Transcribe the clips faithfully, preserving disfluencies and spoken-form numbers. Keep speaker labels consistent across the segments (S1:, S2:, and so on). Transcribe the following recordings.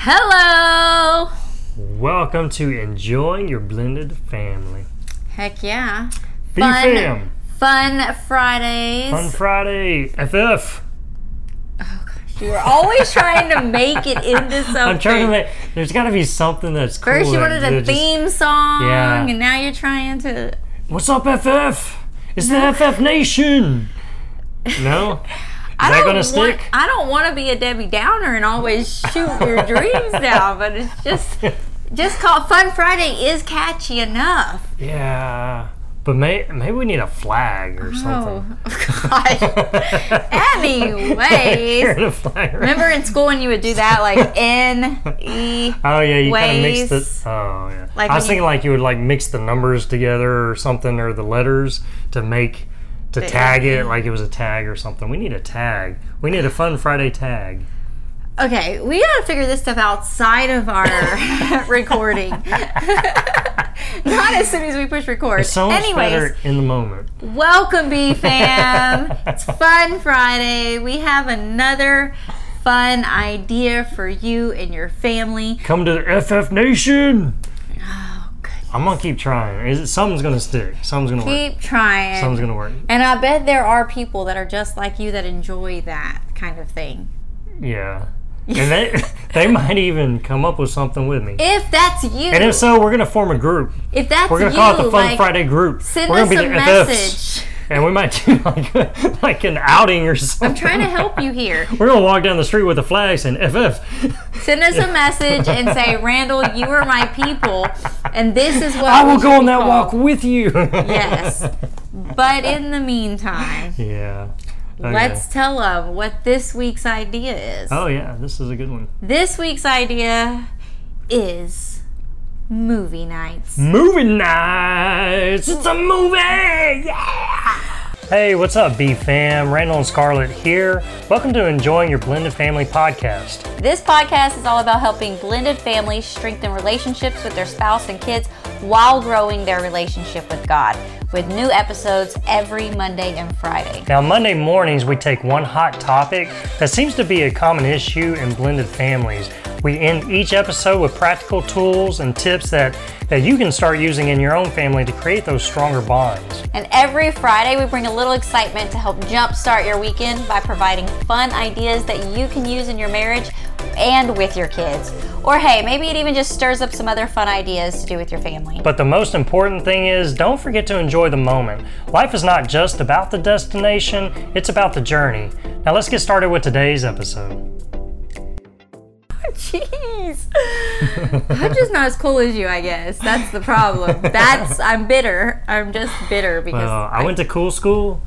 S1: Hello!
S2: Welcome to Enjoying Your Blended Family.
S1: Heck yeah.
S2: B-Fam.
S1: Fun Fridays.
S2: Fun Friday. F F.
S1: Oh gosh, you were always trying to make it into something.
S2: I'm trying to make, there's got to be something that's cool.
S1: First you wanted a
S2: just,
S1: theme song,
S2: yeah.
S1: and now you're trying to...
S2: What's up, F F? It's the F F Nation. No? Is
S1: I
S2: that
S1: don't
S2: going to stick?
S1: Want, I don't want to be a Debbie Downer and always shoot your dreams down, but it's just... Just called Fun Friday is catchy enough.
S2: Yeah. But may, maybe we need a flag or something.
S1: Oh, gosh. Anyways.
S2: A flag, right?
S1: Remember in school when you would do that, like N, E,
S2: Oh, yeah, you kind of
S1: ways?
S2: mix the... Oh, yeah.
S1: Like
S2: I was
S1: when
S2: thinking
S1: you-
S2: like you would like mix the numbers together or something, or the letters to make... To
S1: The-
S2: tag it like it was a tag or something. We need a tag. We need a Fun Friday tag.
S1: Okay, we gotta figure this stuff outside of our recording. Not as soon as we push record.
S2: It's so much
S1: Anyways,
S2: better in the moment.
S1: welcome B-Fam. It's Fun Friday. We have another fun idea for you and your family.
S2: Come to the F F Nation.
S1: Oh, goodness.
S2: I'm gonna keep trying. Is it, something's gonna stick. Something's gonna work.
S1: Keep trying.
S2: Something's gonna work.
S1: And I bet there are people that are just like you that enjoy that kind of thing.
S2: Yeah. And they they might even come up with something with me.
S1: If that's you.
S2: And if so, we're gonna form a group.
S1: If that's
S2: We're gonna
S1: you,
S2: call it the Fun
S1: like,
S2: Friday group.
S1: Send
S2: we're
S1: us
S2: gonna be
S1: a
S2: the F Fs.
S1: message.
S2: And we might do like, like an outing or something.
S1: I'm trying to help you here.
S2: We're gonna walk down the street with a flag saying F F.
S1: Send us a message and say, Randall, you are my people, and this is what
S2: I
S1: we
S2: will
S1: should
S2: go on
S1: be
S2: that
S1: called.
S2: walk with you.
S1: Yes. But in the meantime,
S2: Yeah. Okay.
S1: let's tell them what this week's idea is.
S2: Oh yeah, this is a good one.
S1: This week's idea is movie nights.
S2: Movie nights. It's a movie. Yeah. Hey, what's up, B-Fam? Randall and Scarlett here. Welcome to Enjoying Your Blended Family podcast.
S1: This podcast is all about helping blended families strengthen relationships with their spouse and kids while growing their relationship with God, with new episodes every Monday and Friday.
S2: Now, Monday mornings, we take one hot topic that seems to be a common issue in blended families. We end each episode with practical tools and tips that, that you can start using in your own family to create those stronger bonds.
S1: And every Friday, we bring a little excitement to help jumpstart your weekend by providing fun ideas that you can use in your marriage and with your kids. Or hey, maybe it even just stirs up some other fun ideas to do with your family.
S2: But the most important thing is, don't forget to enjoy the moment. Life is not just about the destination, it's about the journey. Now let's get started with today's episode.
S1: Jeez. I'm just not as cool as you, I guess. That's the problem. That's, I'm bitter. I'm just bitter because
S2: Well, I went to cool school,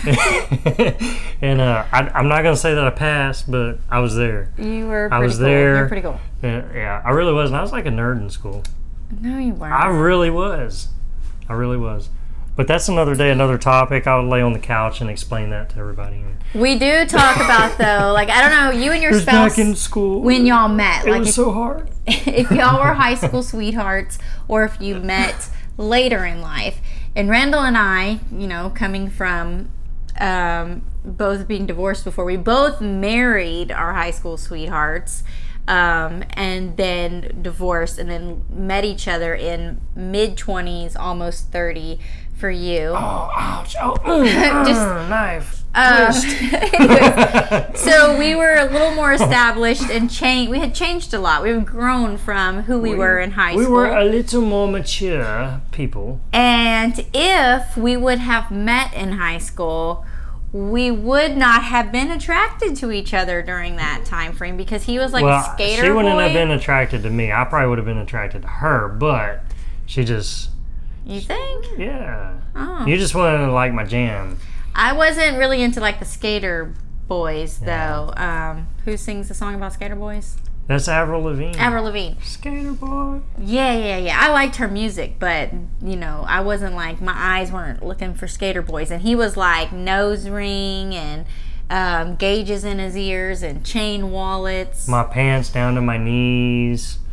S2: and uh, I, I'm not going to say that I passed, but I was there.
S1: you were
S2: I
S1: pretty
S2: was
S1: cool.
S2: there.
S1: You're pretty cool.
S2: Yeah, yeah, I really was. And I was like a nerd in school.
S1: No, you weren't.
S2: I really was. I really was. But that's another day, another topic. I would lay on the couch and explain that to everybody.
S1: We do talk about though, like I don't know, you and your
S2: It was
S1: spouse
S2: back in school.
S1: when y'all met.
S2: It
S1: Like
S2: was
S1: if,
S2: so hard.
S1: if y'all were high school sweethearts or if you met later in life. And Randall and I, you know, coming from um, both being divorced before, we both married our high school sweethearts. Um, and then divorced and then met each other in mid twenties, almost thirty for you.
S2: Oh, ouch. Oh, mm,
S1: Just-
S2: mm, knife.
S1: Uh,
S2: Twist.
S1: anyways, so we were a little more established and changed. We had changed a lot. We've grown from who we, were in high
S2: we
S1: school.
S2: were a little more mature people.
S1: And if we would have met in high school, we would not have been attracted to each other during that time frame because he was like
S2: well,
S1: a skater
S2: she wouldn't
S1: boy.
S2: have been attracted to me. I probably would have been attracted to her, but she just,
S1: You think?
S2: yeah.
S1: Oh.
S2: You just wanted to like my jam.
S1: I wasn't really into like the skater boys
S2: Yeah.
S1: though. Um, who sings the song about skater boys?
S2: That's Avril Lavigne.
S1: Avril Lavigne.
S2: Skater boy.
S1: Yeah, yeah, yeah. I liked her music, but you know, I wasn't like my eyes weren't looking for skater boys, and he was like nose ring and um, gauges in his ears and chain wallets.
S2: My pants down to my knees.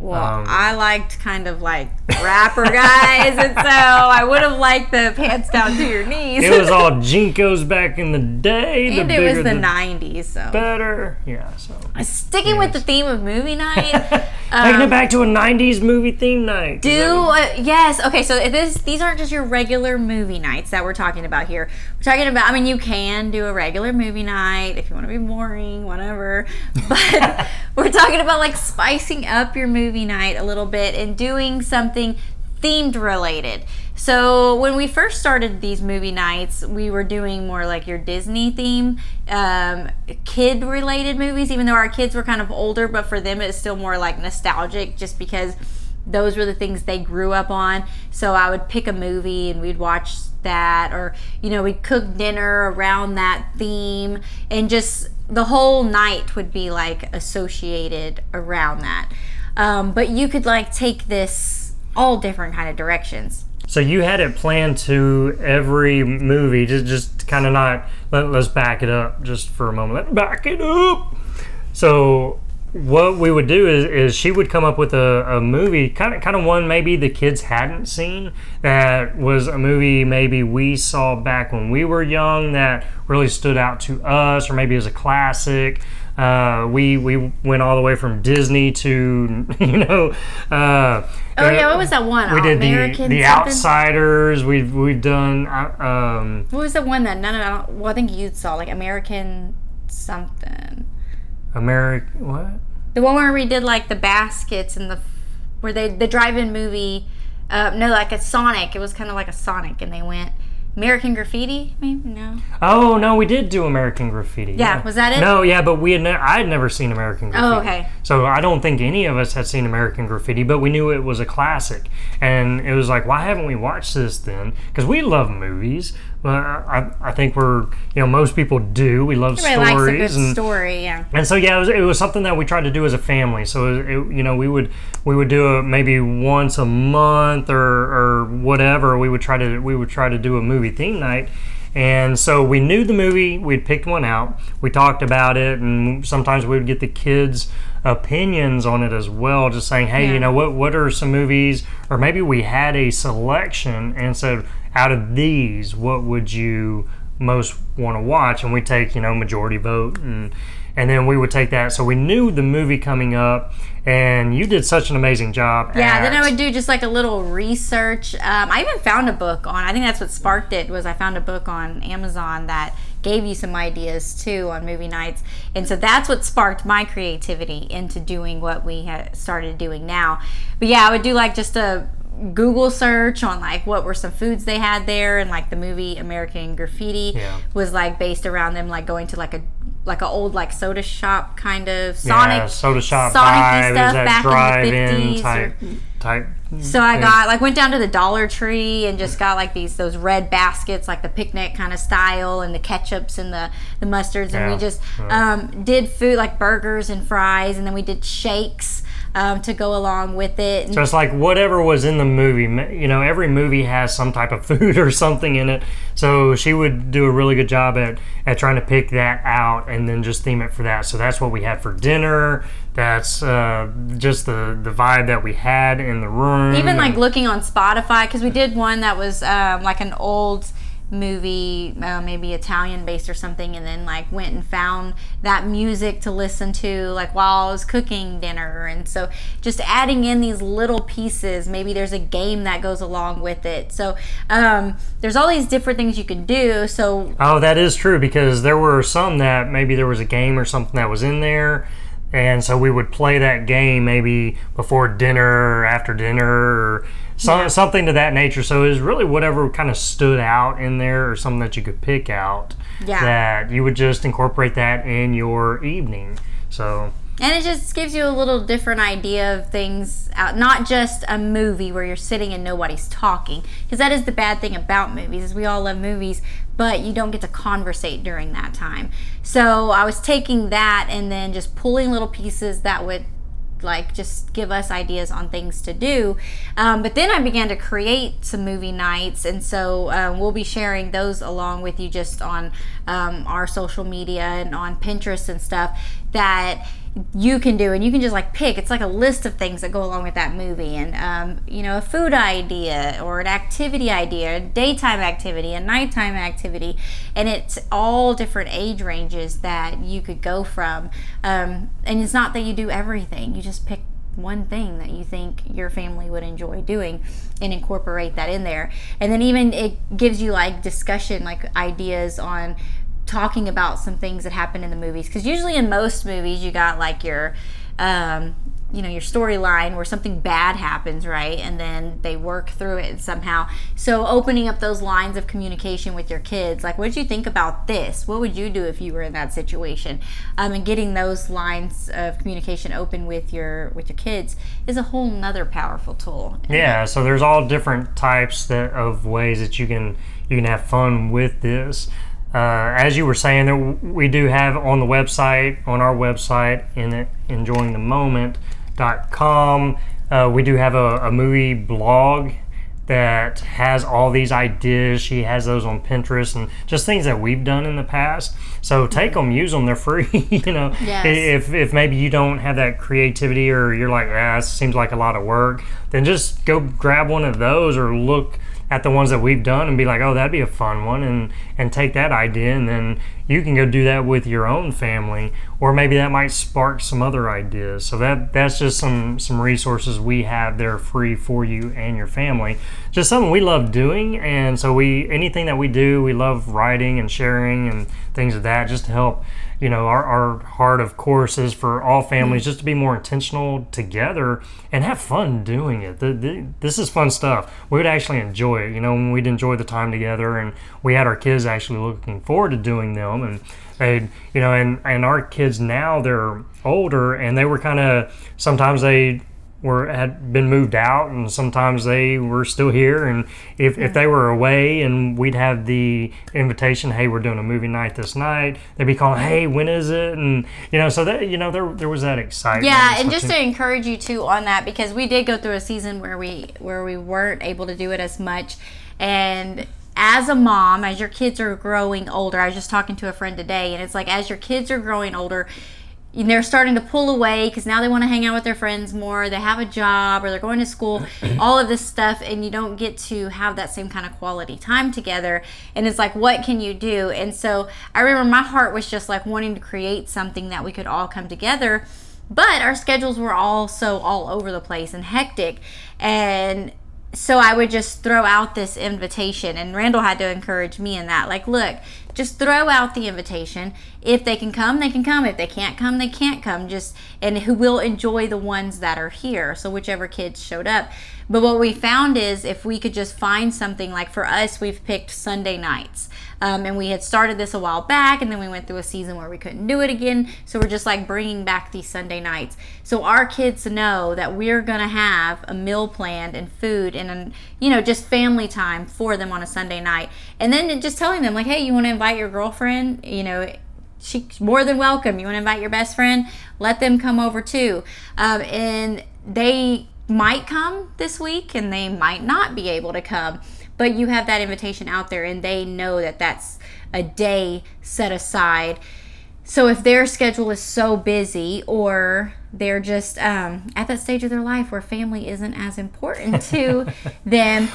S1: Well,
S2: Um,
S1: I liked kind of like rapper guys, and so I would have liked the pants down to your knees.
S2: It was all Jinkos back in the day.
S1: And
S2: the
S1: it was
S2: bigger,
S1: the nineties, so.
S2: better. Yeah, so.
S1: Sticking with the theme of movie night.
S2: Taking
S1: um,
S2: it back to a nineties movie theme night.
S1: Do, uh, yes. Okay, so this these aren't just your regular movie nights that we're talking about here. We're talking about, I mean, you can do a regular movie night if you want to be boring, whatever. But we're talking about like spicing up your movie night a little bit and doing something themed related. So when we first started these movie nights, we were doing more like your Disney theme, um, kid related movies, even though our kids were kind of older, but for them it's still more like nostalgic just because those were the things they grew up on. So I would pick a movie and we'd watch that, or, you know, we'd cook dinner around that theme, and just the whole night would be like associated around that. Um, but you could like take this all different kind of directions.
S2: So you had it planned to every movie, just just kind of not, let, let's back it up just for a moment. Let's back it up. So what we would do is, is she would come up with a, a movie, kind of kind of one maybe the kids hadn't seen, that was a movie maybe we saw back when we were young that really stood out to us, or maybe as a classic. Uh, we we went all the way from Disney to, you know. Uh,
S1: oh yeah, what was that one?
S2: We did
S1: American
S2: the the
S1: something?
S2: Outsiders. We've we've done. Uh, um,
S1: What was the one that none of I don't, well I think you saw, like American something.
S2: American what?
S1: The one where we did like the baskets and the where they the drive-in movie. Uh, no, like a Sonic. It was kind of like a Sonic, and they went American Graffiti. Maybe no.
S2: Oh no, we did do American Graffiti.
S1: Yeah, was that it?
S2: No, yeah, but we had ne- I had never seen American Graffiti.
S1: Oh, okay.
S2: So I don't think any of us had seen American Graffiti, but we knew it was a classic, and it was like, why haven't we watched this then? Because we love movies. Well, I, I think we're, you know, most people do. We love
S1: Everybody
S2: stories.
S1: likes a good
S2: and,
S1: story, yeah.
S2: And so yeah, it was, it was something that we tried to do as a family. So it, you know, we would we would do it maybe once a month or, or whatever. We would try to we would try to do a movie theme night. And so we knew the movie. We'd picked one out. We talked about it, and sometimes we would get the kids' opinions on it as well. Just saying, hey,
S1: Yeah.
S2: you know, what what are some movies? Or maybe we had a selection and said, out of these, what would you most want to watch? And we take, you know, majority vote, and and then we would take that. So we knew the movie coming up, and you did such an amazing job.
S1: Yeah,
S2: at,
S1: then I would do just like a little research. Um, I even found a book on, I think that's what sparked it, was I found a book on Amazon that gave you some ideas too on movie nights. And so that's what sparked my creativity into doing what we had started doing now. But yeah, I would do like just a Google search on like what were some foods they had there, and like the movie American Graffiti
S2: Yeah.
S1: was like based around them like going to like a like a old like soda shop kind of Sonic
S2: yeah, soda shop
S1: Sonic-y
S2: vibe,
S1: stuff
S2: is that
S1: back
S2: drive-in
S1: in the fifties
S2: type
S1: or,
S2: type.
S1: so I
S2: thing.
S1: got like went down to the Dollar Tree and just got like these those red baskets, like the picnic kind of style, and the ketchups and the the mustards, and
S2: Yeah.
S1: we just um, did food like burgers and fries, and then we did shakes um, to go along with it. And
S2: So it's like whatever was in the movie. You know, every movie has some type of food or something in it. So she would do a really good job at, at trying to pick that out and then just theme it for that. So that's what we had for dinner. That's uh, just the, the vibe that we had in the room.
S1: even like looking on Spotify, because we did one that was um, like an old movie, uh, maybe Italian based or something, and then like went and found that music to listen to like while I was cooking dinner. And so just adding in these little pieces, maybe there's a game that goes along with it. So um, there's all these different things you can do. So
S2: Oh, that is true, because there were some that maybe there was a game or something that was in there. And so we would play that game maybe before dinner or after dinner or some,
S1: Yeah.
S2: something to that nature. So it was really whatever kind of stood out in there, or something that you could pick out,
S1: Yeah.
S2: that you would just incorporate that in your evening. So
S1: And it just gives you a little different idea of things out, not just a movie where you're sitting and nobody's talking, because that is the bad thing about movies, is we all love movies, but you don't get to conversate during that time. So I was taking that and then just pulling little pieces that would like just give us ideas on things to do. Um, but then I began to create some movie nights, and so um, we'll be sharing those along with you just on um, our social media and on Pinterest and stuff. that you can do, and you can just like pick. It's like a list of things that go along with that movie, and um, you know, a food idea or an activity idea, a daytime activity, a nighttime activity, and it's all different age ranges that you could go from. Um, and it's not that you do everything; you just pick one thing that you think your family would enjoy doing and incorporate that in there. And then even it gives you like discussion, like ideas on talking about some things that happen in the movies, because usually in most movies you got like your um you know, your storyline where something bad happens, right, and then they work through it somehow. So opening up those lines of communication with your kids, like, what did you think about this? What would you do if you were in that situation? Um, and getting those lines of communication open with your with your kids is a whole nother powerful tool.
S2: Yeah, so there's all different types that, of ways that you can you can have fun with this. Uh, as you were saying, there, we do have on the website, on our website, in enjoying the moment dot com, uh, we do have a, a movie blog that has all these ideas. She has those on Pinterest and just things that we've done in the past. So take them, use them, they're free. You know,
S1: yes.
S2: if if maybe you don't have that creativity, or you're like, ah, it seems like a lot of work, then just go grab one of those, or look at the ones that we've done and be like, oh, that'd be a fun one, and and take that idea, and then you can go do that with your own family, or maybe that might spark some other ideas. So that that's just some some resources we have there free for you and your family. Just something we love doing, and so we anything that we do, we love writing and sharing and things of that, just to help. You know, our, our heart, of course, is for all families just to be more intentional together and have fun doing it. The, the, this is fun stuff. We would actually enjoy it. You know, we'd enjoy the time together, and we had our kids actually looking forward to doing them. And they, you know, and, and our kids now, they're older, and they were kind of, sometimes they were had been moved out, and sometimes they were still here. And if, if they were away and we'd have the invitation, hey, we're doing a movie night this night, they'd be calling, hey, when is it? And you know, so that, you know, there there was that excitement.
S1: Yeah, and just to encourage you too on that, because we did go through a season where we where we weren't able to do it as much. And as a mom, as your kids are growing older, I was just talking to a friend today, and it's like, as your kids are growing older, they're starting to pull away because now they want to hang out with their friends more. They have a job, or they're going to school, all of this stuff, and you don't get to have that same kind of quality time together. And it's like, what can you do? And so I remember my heart was just like wanting to create something that we could all come together, but our schedules were also all over the place and hectic. And so I would just throw out this invitation, and Randall had to encourage me in that. Like, look, just throw out the invitation. If they can come, they can come. If they can't come, they can't come. Just, and who will enjoy the ones that are here. So whichever kids showed up. But what we found is, if we could just find something, like for us, we've picked Sunday nights. Um, and we had started this a while back, and then we went through a season where we couldn't do it again. So we're just like bringing back these Sunday nights. So our kids know that we're going to have a meal planned and food and, and, you know, just family time for them on a Sunday night. And then just telling them, like, hey, you want to invite your girlfriend? You know, she's more than welcome. You want to invite your best friend? Let them come over too. Um, and they might come this week, and they might not be able to come. But you have that invitation out there, and they know that that's a day set aside. So if their schedule is so busy, or they're just um, at that stage of their life where family isn't as important to them.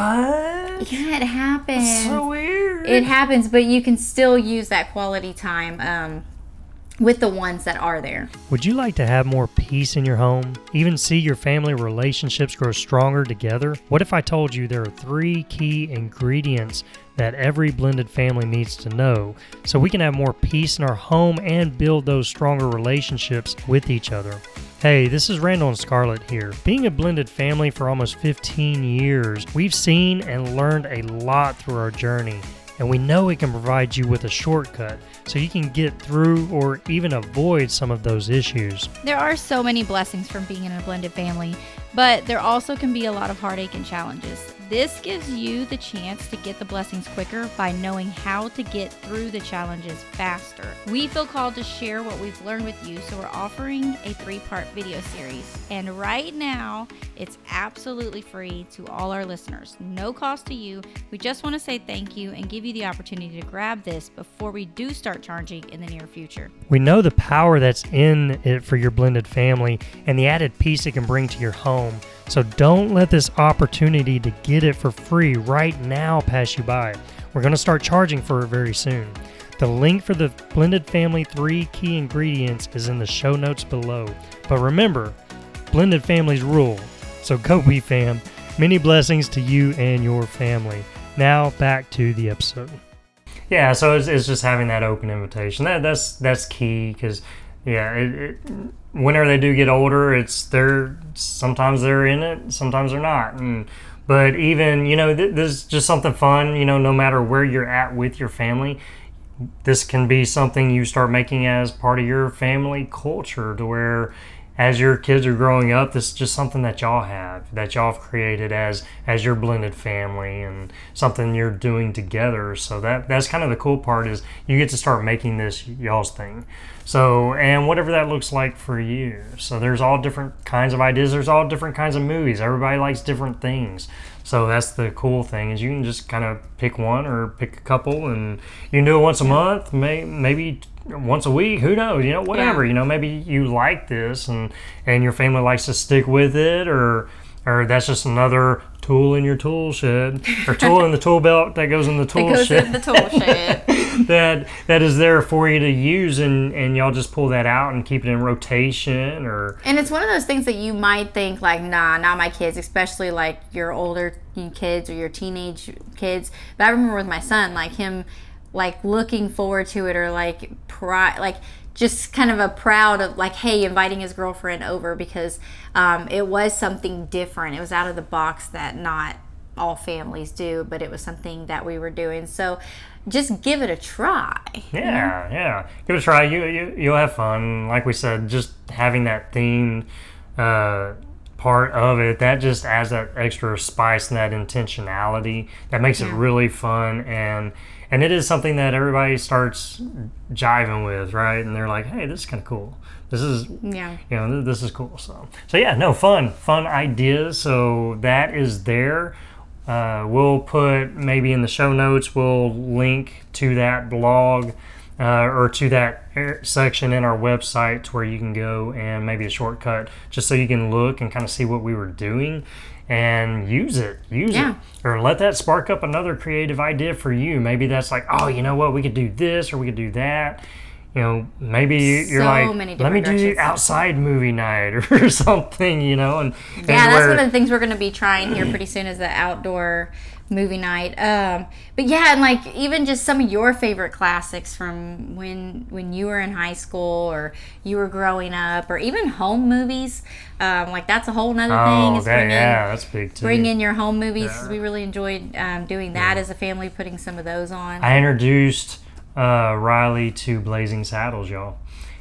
S2: What?
S1: Yeah, it happens.
S2: That's so weird.
S1: It happens, but you can still use that quality time um, with the ones that are there.
S2: Would you like to have more peace in your home? Even see your family relationships grow stronger together? What if I told you there are three key ingredients that every blended family needs to know so we can have more peace in our home and build those stronger relationships with each other? Hey, this is Randall and Scarlett here. Being a blended family for almost fifteen years, we've seen and learned a lot through our journey, and we know it can provide you with a shortcut so you can get through or even avoid some of those issues.
S3: There are so many blessings from being in a blended family, but there also can be a lot of heartache and challenges. This gives you the chance to get the blessings quicker by knowing how to get through the challenges faster. We feel called to share what we've learned with you, so we're offering a three-part video series. And right now, it's absolutely free to all our listeners. No cost to you. We just want to say thank you and give you the opportunity to grab this before we do start charging in the near future.
S2: We know the power that's in it for your blended family and the added peace it can bring to your home. So don't let this opportunity to get it for free right now pass you by. We're going to start charging for it very soon. The link for the Blended Family three key ingredients is in the show notes below. But remember, blended families rule. So go be fam. Many blessings to you and your family. Now back to the episode. Yeah, so it's, it's just having that open invitation. That that's that's key because yeah, it, it, whenever they do get older, it's they're sometimes they're in it, sometimes they're not. And but even you know, th- this is just something fun. You know, no matter where you're at with your family, this can be something you start making as part of your family culture, to where as your kids are growing up, this is just something that y'all have, that y'all have created as as your blended family and something you're doing together. So that that's kind of the cool part, is you get to start making this y'all's thing. So, and whatever that looks like for you. So there's all different kinds of ideas. There's all different kinds of movies. Everybody likes different things. So that's the cool thing, is you can just kind of pick one or pick a couple, and you can do it once a month, may, maybe once a week, who knows, you know, whatever, yeah. You know, maybe you like this and, and your family likes to stick with it, or or that's just another tool in your tool shed, or tool in the tool belt that goes in the tool
S1: that goes
S2: shed.
S1: in the tool shed.
S2: that that is there for you to use, and, and y'all just pull that out and keep it in rotation. Or
S1: and it's one of those things that you might think like, nah, not my kids, especially like your older kids or your teenage kids. But I remember with my son, like him like looking forward to it, or like pri- like just kind of a proud of like, hey, inviting his girlfriend over, because um, it was something different. It was out of the box that not all families do, but it was something that we were doing. So just give it a try.
S2: Yeah, you know? yeah. Give it a try. You, you, you'll have fun. Like we said, just having that themed uh, part of it, that just adds that extra spice and that intentionality. That makes yeah. it really fun. And And it is something that everybody starts jiving with, right? And they're like, hey, this is kind of cool. This is, yeah. you know, this is cool. So, so yeah, no, fun, fun ideas. So that is there. Uh, we'll put maybe in the show notes, we'll link to that blog uh, or to that section in our website, to where you can go, and maybe a shortcut just so you can look and kind of see what we were doing. And use it, use
S1: yeah.
S2: it, or let that spark up another creative idea for you. Maybe that's like, oh, you know what, we could do this, or we could do that. You know, maybe you're
S1: so
S2: like,
S1: many
S2: let me do
S1: directions.
S2: outside movie night or something, you know. And
S1: yeah,
S2: and
S1: that's
S2: where,
S1: one of the things we're going to be trying here pretty soon, is the outdoor movie night. Um, but yeah, and like even just some of your favorite classics from when when you were in high school or you were growing up, or even home movies. Um, like that's a whole nother
S2: oh,
S1: thing. Is
S2: that,
S1: bring
S2: yeah,
S1: in,
S2: that's big too.
S1: Bring in your home movies.
S2: Yeah.
S1: We really enjoyed um, doing that
S2: yeah.
S1: as a family, putting some of those on.
S2: I introduced uh, Riley to Blazing Saddles, y'all,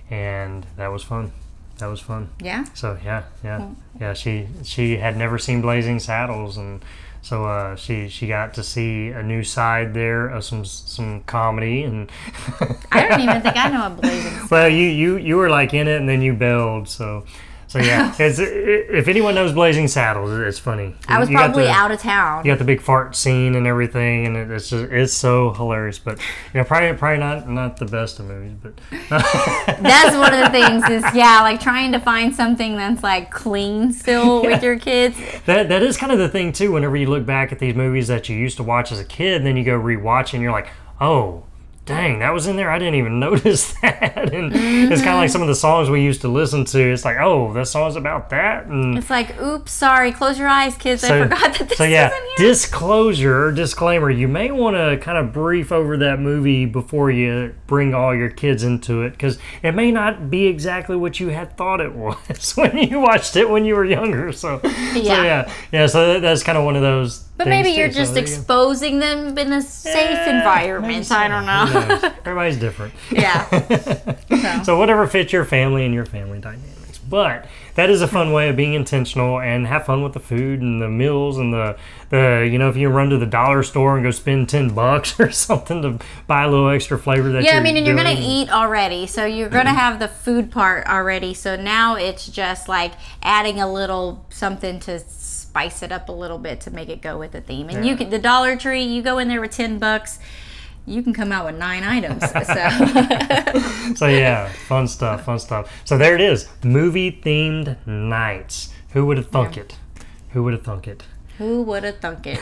S2: and that was fun. That was fun.
S1: Yeah.
S2: So yeah, yeah, yeah. She she had never seen Blazing Saddles, and so uh, she she got to see a new side there of some some comedy. And
S1: I don't even think I know a Blazing Saddles.
S2: Well, you you you were like in it, and then you bailed. So so yeah, it's, if anyone knows Blazing Saddles, it's funny.
S1: I was
S2: you
S1: probably
S2: the,
S1: out of town.
S2: You got the big fart scene and everything, and it, it's just it's so hilarious. But you know, probably probably not not the best of movies, but
S1: that's one of the things is yeah, like trying to find something that's like clean still yeah. with your kids.
S2: That that is kind of the thing too. Whenever you look back at these movies that you used to watch as a kid, and then you go rewatch, and you're like, oh, dang, that was in there. I didn't even notice that. And mm-hmm. it's kind of like some of the songs we used to listen to. It's like, oh, that song's about that. And
S1: it's like, oops, sorry, close your eyes, kids. So, I forgot that this
S2: so yeah,
S1: is in here.
S2: Disclosure, disclaimer, you may want to kind of brief over that movie before you bring all your kids into it, because it may not be exactly what you had thought it was when you watched it when you were younger. So yeah, so yeah, yeah. So that's kind of one of those.
S1: But maybe you're just so exposing them in a safe yeah, environment. So. I don't know.
S2: Everybody's different.
S1: Yeah.
S2: so. so whatever fits your family and your family dynamics. But that is a fun way of being intentional and have fun with the food and the meals and the, the you know, if you run to the dollar store and go spend ten bucks or something to buy a little extra flavor that
S1: yeah,
S2: you're
S1: I mean, and you're
S2: doing.
S1: going to eat already. So you're going to have the food part already. So now it's just like adding a little something to spice it up a little bit to make it go with the theme. And
S2: Yeah.
S1: you can, the Dollar Tree, you go in there with ten bucks, you can come out with nine items. So,
S2: So yeah, fun stuff, fun stuff. So there it is, movie-themed nights. Who would have thunk
S1: Yeah.
S2: it? Who would have thunk it?
S1: who would have thunk it?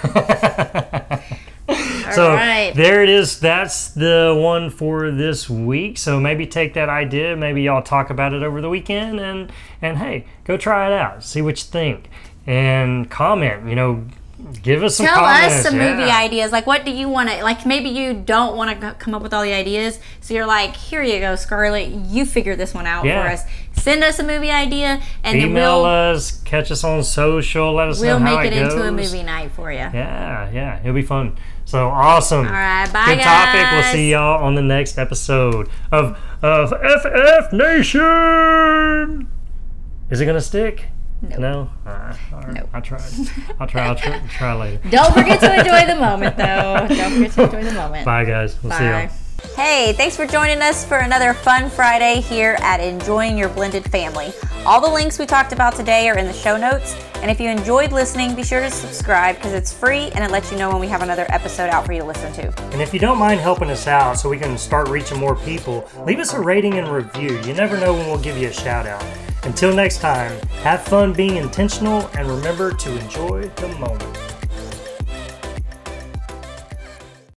S2: So
S1: All right.
S2: there it is. That's the one for this week. So maybe take that idea. Maybe y'all talk about it over the weekend, and and hey, go try it out. See what you think, and comment. You know, give us some
S1: Tell
S2: comments.
S1: us some movie
S2: Yeah.
S1: ideas. Like, what do you want to, like, maybe you don't want to come up with all the ideas. So you're like, here you go, Scarlett. You figure this one out
S2: Yeah.
S1: for us. Send us a movie idea, and then
S2: Email
S1: we'll,
S2: us, catch us on social, let us
S1: we'll
S2: know how
S1: make it,
S2: it
S1: into a
S2: goes.
S1: movie night for you.
S2: Yeah, yeah, it'll be fun. So awesome.
S1: All right, bye,
S2: Good topic. We'll
S1: guys.
S2: see y'all on the next episode of of F F Nation. Is it gonna stick?
S1: Nope.
S2: No. Uh, all right.
S1: Nope.
S2: I tried. I'll try. I'll try, try later.
S1: Don't forget to enjoy the moment, though. Don't forget to enjoy the moment.
S2: Bye, guys. We'll see y'all.
S1: Bye. Hey, thanks for joining us for another fun Friday here at Enjoying Your Blended Family. All the links we talked about today are in the show notes. And if you enjoyed listening, be sure to subscribe because it's free and it lets you know when we have another episode out for you to listen to.
S2: And if you don't mind helping us out so we can start reaching more people, leave us a rating and review. You never know when we'll give you a shout out. Until next time, have fun being intentional and remember to enjoy the moment.